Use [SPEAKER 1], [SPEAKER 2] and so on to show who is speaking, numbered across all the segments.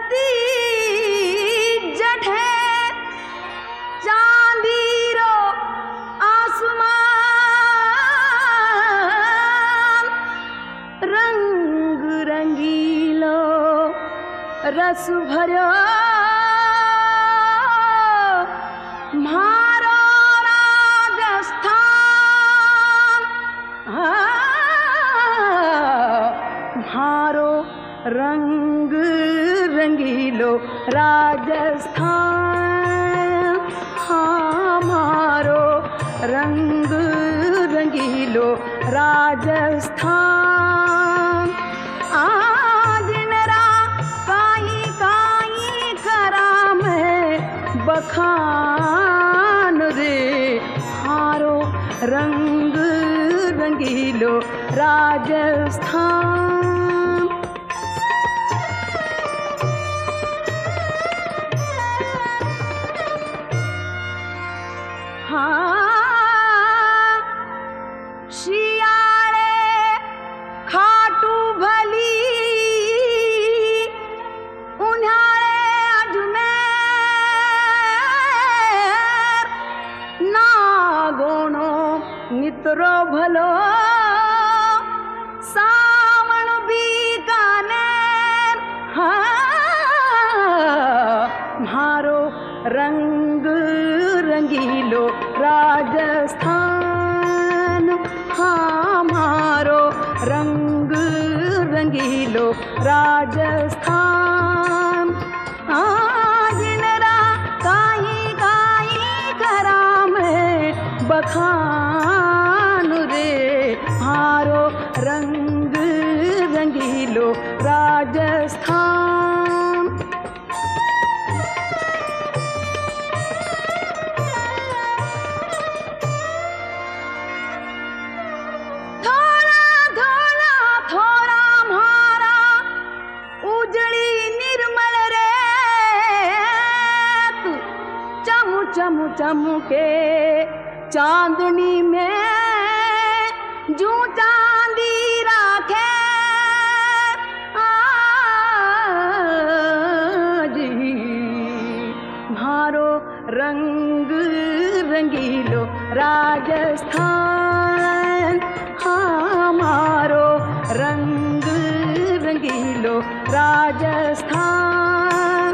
[SPEAKER 1] धरती जठे चांदीरो आसमान रंग रंगीलो रस भरो म्हारो राजस्थान म्हारो रंग रंगीलो राजस्थान हमारो रंग रंगीलो राजस्थान आज नरा काई काई करा मैं बखान रे हारो रंग रंगीलो राजस्थान शियाळे खाटू भली उन्हाळे अजमेर नागोणो मित्रो भलो सावण बीकानेर म्हारो रंग रंगीलो राजस्थान हमारो रंग रंगीलो राजस्थान आज नरा काई काई करा मैं बखान रे हारो रंग रंगीलो राजस्थान चमके चांदनी में जू चांदी राखे जी म्हारो रंग रंगीलो राजस्थान हमारो रंग रंगीलो राजस्थान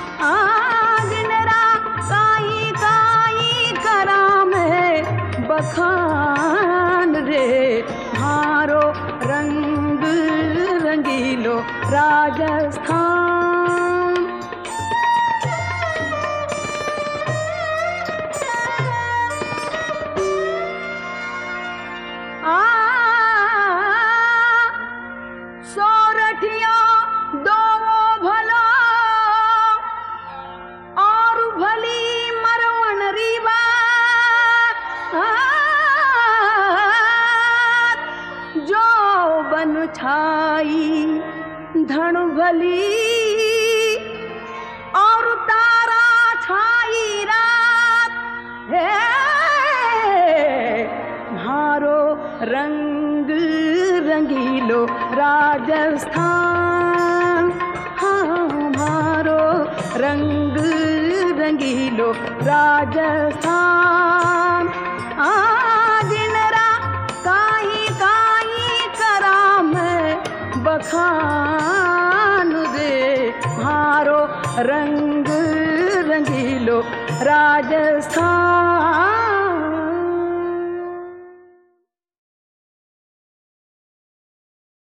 [SPEAKER 1] बखान रे हारो रंग रंगीलो राजस्थान सोरठिया दोवो भलो और भली मरवण रीवा जो बन छाई धन भली और तारा छाई रात है म्हारो रंग रंगीलो राजस्थान हमारो रंग रंगीलो राजस्थान आज नरा काई काई करा मैं बखान रे हारो रंग रंगीलो राजस्थान